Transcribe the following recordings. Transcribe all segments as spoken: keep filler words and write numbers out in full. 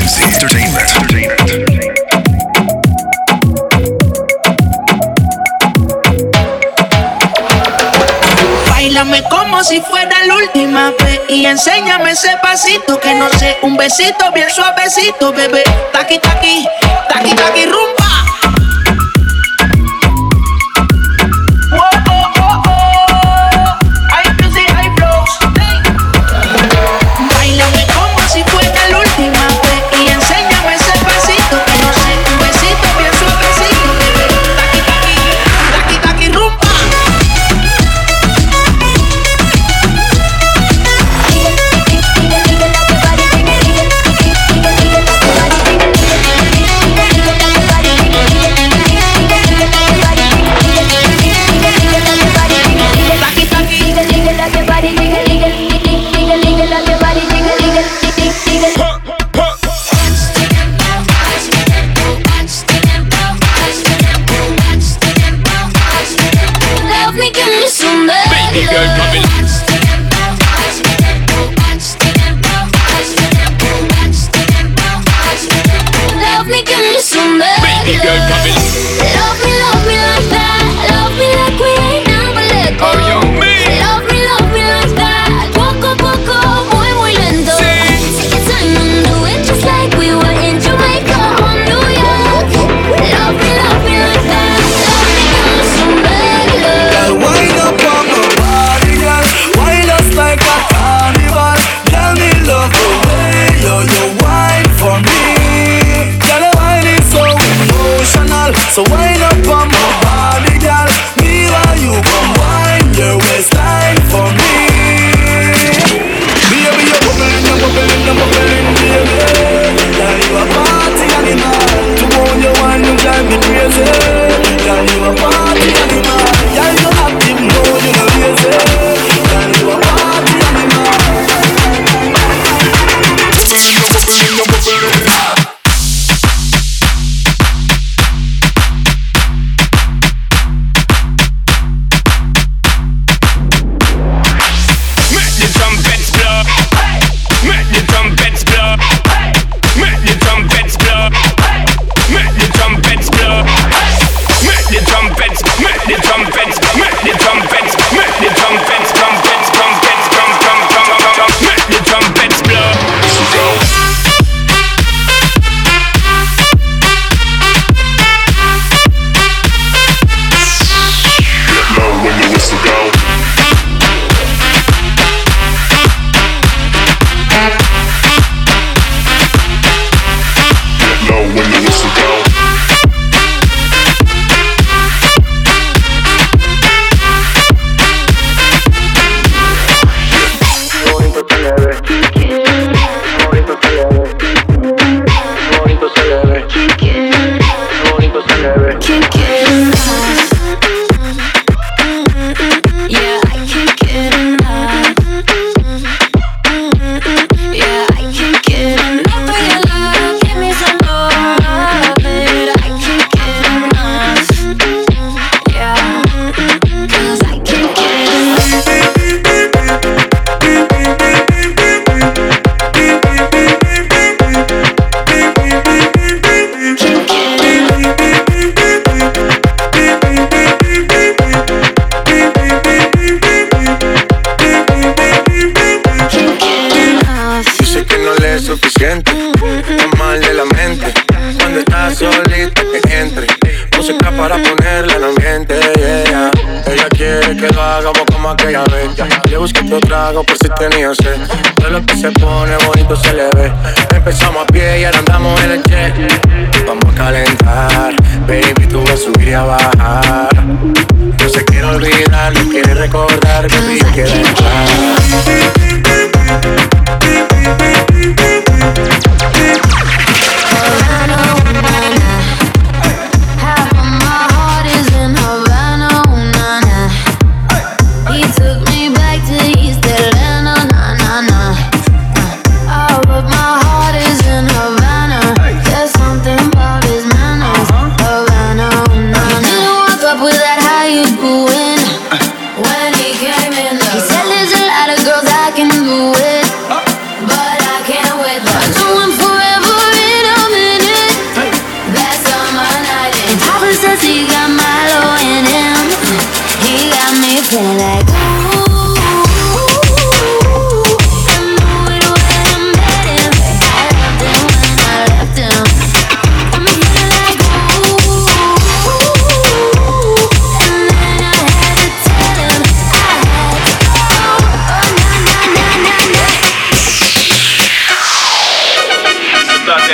Music Entertainment. Báilame como si fuera la última vez y enséñame ese pasito que no sé, un besito bien suavecito, bebé. Taqui, taqui, taqui, taqui, rumba. So wind up on my body, girl. Me while you come wind your waistline for me. Baby, you're bubbling, you're bubbling, you're bubbling, baby. Girl, you a party animal. To own your wine, you drive me crazy. Girl, you a party animal. Girl, you active, no, you no lazy. Girl, you a party animal. Bubbling, you're bubbling, you're bubbling. Por si tenía sed, de lo que se pone bonito se le ve. Empezamos a pie y ahora andamos en el jet. Vamos a calentar, baby, tú vas a subir y a bajar. No se quiere olvidar, no quiere recordar, baby, quiere entrar. When he came in, he said there's a lot of girls that can do it.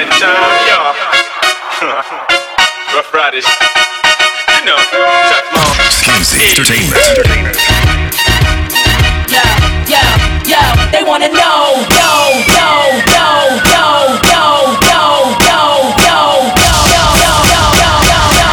that time, y'all. Rough Riders. You know, Chuck Long. Entertainment. Yo, yo, yo, they wanna know. Yo, yo, yo, yo, yo, yo, yo, yo, yo, yo, yo, yo, yo, yo,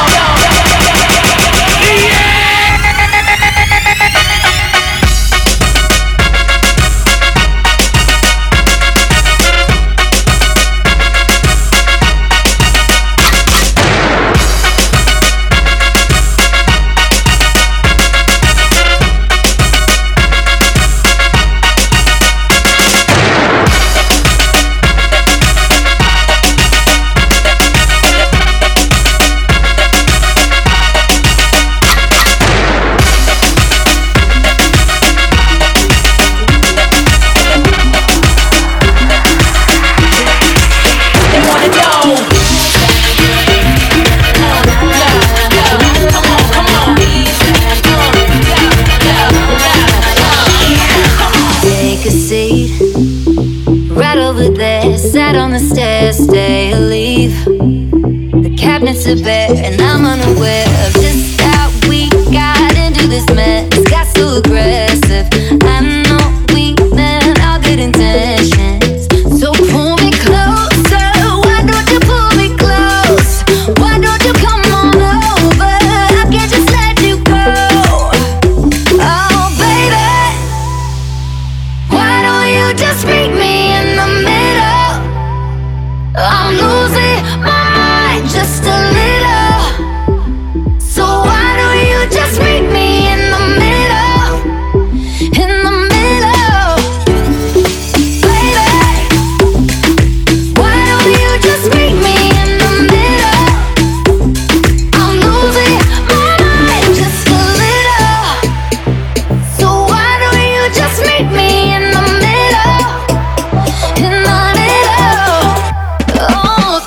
sat on the stairs, stay or leave. The cabinets are bare and I'm unaware of just how we got into this mess. Got so aggressive. I know we meant all good intentions. So pull me closer. Why don't you pull me close? Why don't you come on over? I can't just let you go. Oh baby, why don't you just meet me in the middle? I'm losing my mind just a little. So why don't you just meet me in the middle? In the middle. Baby, why don't you just meet me in the middle? I'm losing my mind just a little. So why don't you just meet me in the middle? In the middle. Oh.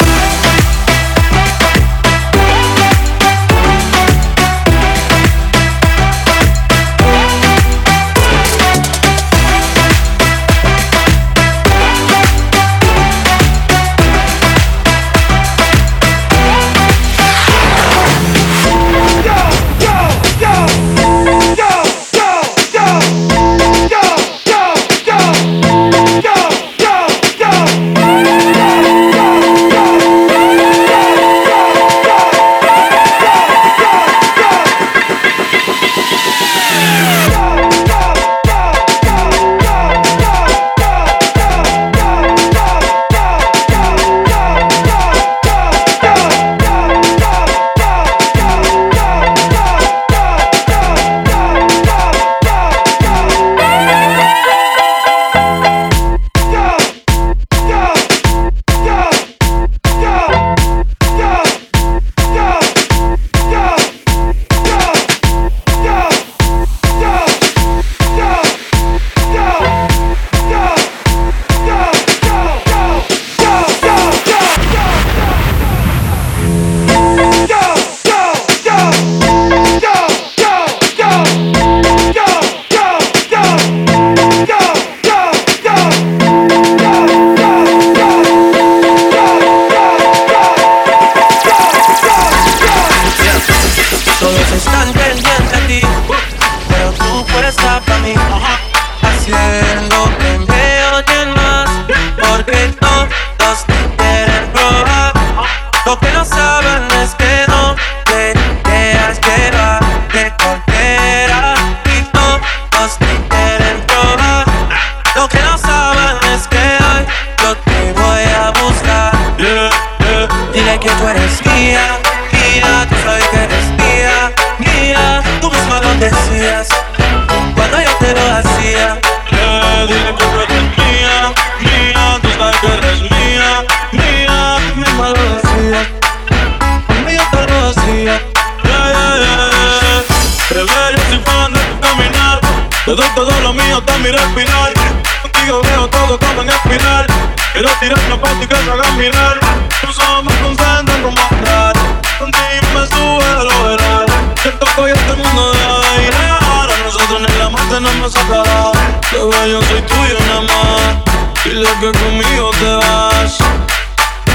Todo, todo lo mío está mi respirar. Contigo veo todo como en espiral. Quiero tirarme pa' ti que te haga mirar. Tus ojos me concentran como andar. Contigo me sube lo verás. Te toco y este mundo de aire. Ahora nosotros en la muerte no me sacará. Bebé, yo soy tuyo nada más. Dile que conmigo te vas.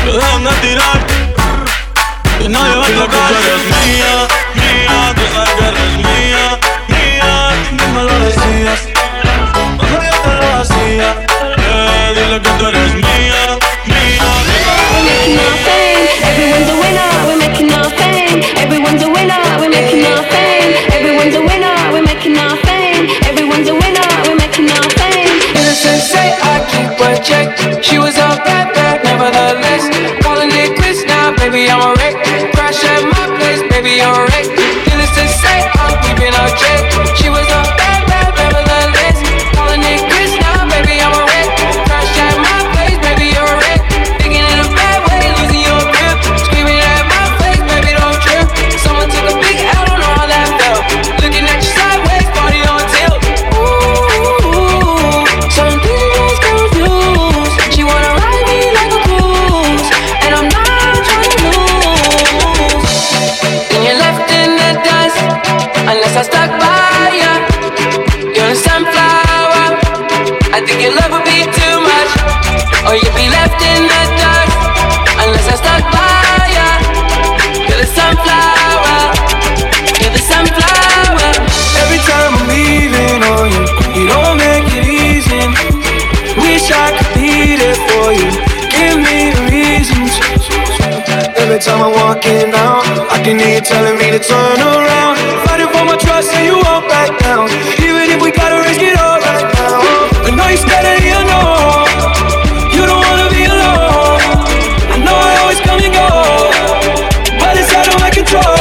que dejan de tirar. Que nadie va a tocar. Tú eres mía, mía, tú sabes que eres mía, mía. Tú me lo decías cuando yo te lo hacía. Eh, dile que tú eres mía, mía. We're making our fame, everyone's a winner. We're making our fame, everyone's a winner. We're making our fame, everyone's a winner. We're making our fame, everyone's a winner. We're making our fame. Innocent say I keep a check. She was a bad, bad, nevertheless. Calling it quits now, baby, I'm a wreck. Crash at my place, baby, you're a wreck. Innocent say I'm keeping a check. She was a bad, bad, nevertheless. Calling it quits now, baby, I'm a wreck. Crash at my place, baby, you're a wreck. Thinking in a bad way, losing your grip. Screaming at my face, baby, don't trip. Someone took a big L, don't know how that felt. Looking at you sideways, party on tilt. Ooh, some things confused. She wanna ride me like a cruise, and I'm not trying to lose. Then you're left in the dust, unless I stuck by ya. You're a sunflower. I think your love would be too much, or you'd be left in the dust, unless I stuck by ya. You're the sunflower. You're the sunflower. Every time I'm leaving on you, you don't make it easy. Wish I could be there for you. Give me the reasons. Every time I'm walking out, I can hear you telling me to turn around. Fighting for my trust and you won't back down. Even if we gotta risk it all right now. I know you're scared of the unknown. You don't wanna be alone. I know I always come and go, but it's out of my control.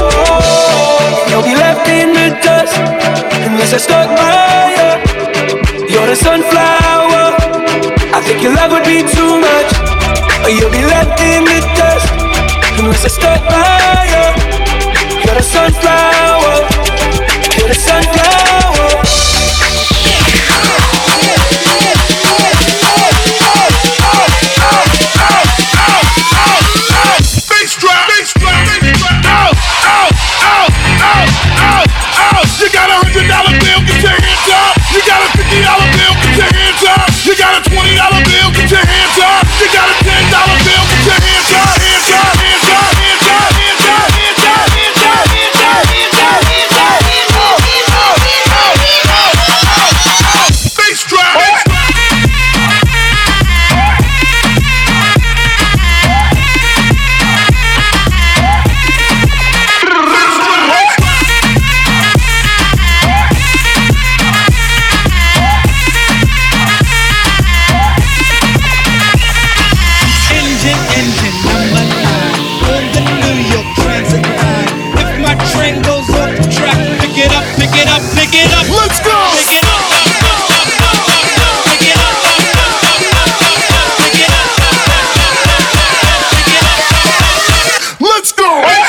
You'll be left in the dust unless I stuck by you. You're the sunflower. I think your love would be too much, or you'll be left in the dust unless I stuck by you. You're the sunflower. You're the sunflower. Bass drop, bass drop, bass drop. Out, out, out, out, out, out. You got a hundred dollar bill, get your hands up. You got a fifty dollar bill, get your hands up. You got a twenty dollar bill, get your hands up. You got a ten dollar bill, get your hands up. Hands up, hands up, hands up, hands up, hands up, hands up, hands up, hands up, hands up, hands up, hands up, hands up. Bass drop, bass drop. Engine, engine, number nine. On the New York Transit line. If my train goes off the track, pick it up, pick it up, pick it up. Let's go. Pick it up, up, up, up, up, up, up. Pick it up, up, up, up, up, up, up. Pick it up, up, up, up, up, up. Pick it up, up, up, up. Let's go.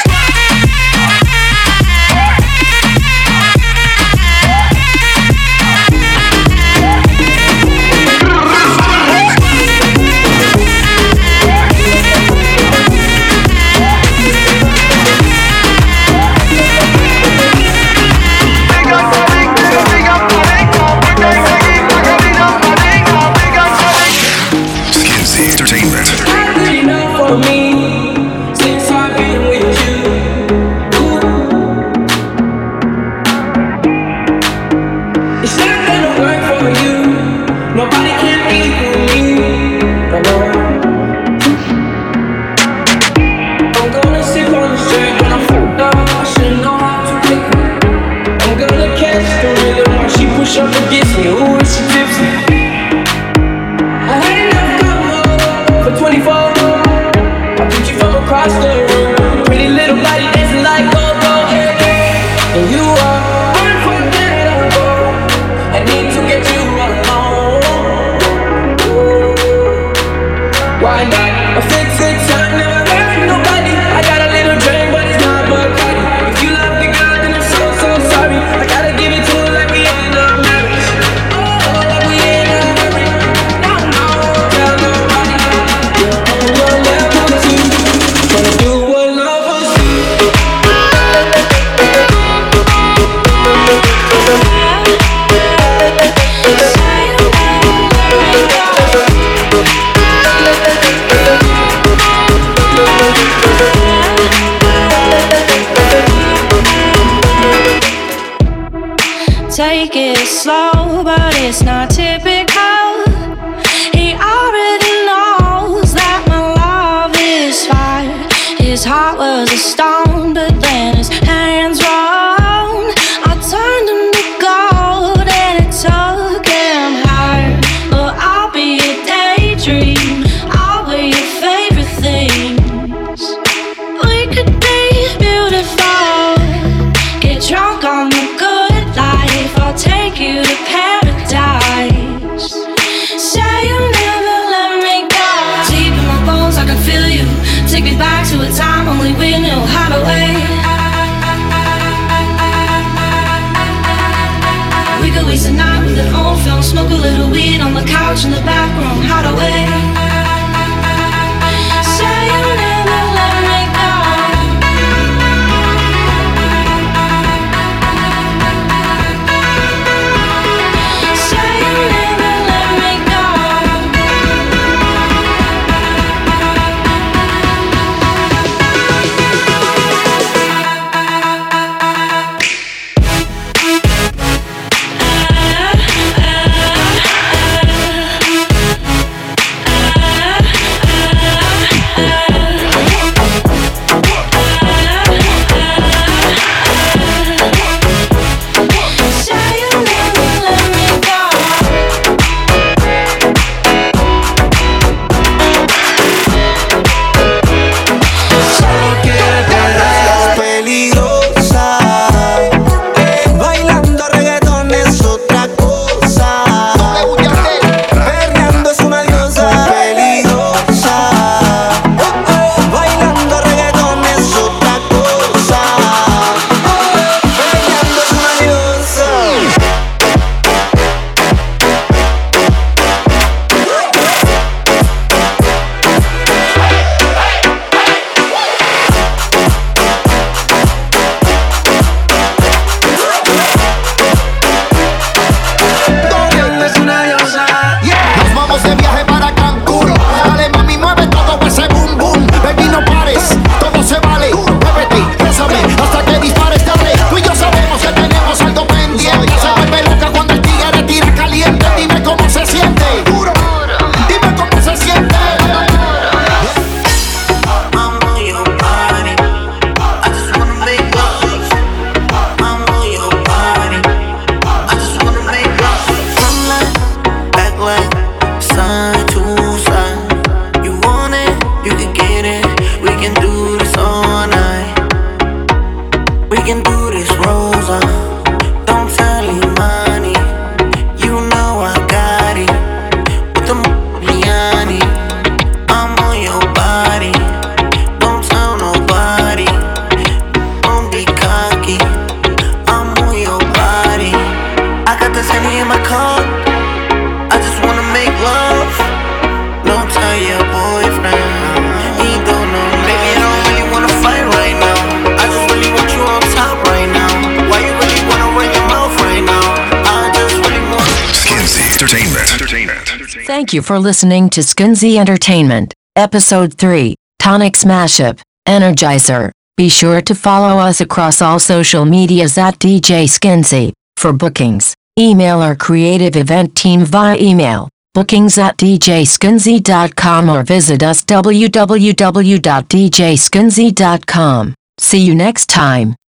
Skinsy Entertainment. Good enough for me since I've been with you. It's not gonna work for you. Nobody can equal me. I know. I'm gonna sip on the straight when I'm fucked up. I should know how to take it. I'm gonna catch the rhythm while she push up against me. Ooh, it's tipsy. I had enough cover for twenty-four. I put you from across the room. Pretty little body dancing like go go hey, hey. And you are unforgettable. I need to get you alone. Why not? A fix it time, never hurt nobody. I got a little drink, but it's not Bacardi. If you love the girl, then I'm so so sorry. I gotta give it to her like we in a marriage. Oh, like we in a hurry. No, no, tell nobody. You're on your level too. Gonna do what lovers do. it's not typical. He already knows that my love is fire. His heart was a stone, but then his hands rolled. I turned him to gold and it took him higher. But I'll be a daydream, I'll wear your favorite things. We could be beautiful, get drunk on the good life. I'll take you to paradise. Say you'll never let me go. Deep in my bones I can feel you. Take me back to a time only we knew how to wait. We could waste a night with an old film, smoke a little weed on the couch in the back room, how to wait. Say you'll never let me go. Say you'll never let me go. Thank you for listening to Skinzy Entertainment, Episode three, Tonic Smash-Up, Energizer. Be sure to follow us across all social medias at D J Skinzy. For bookings, email our creative event team via email, bookings at d j skinzy dot com or visit us w w w dot d j skinzy dot com. See you next time.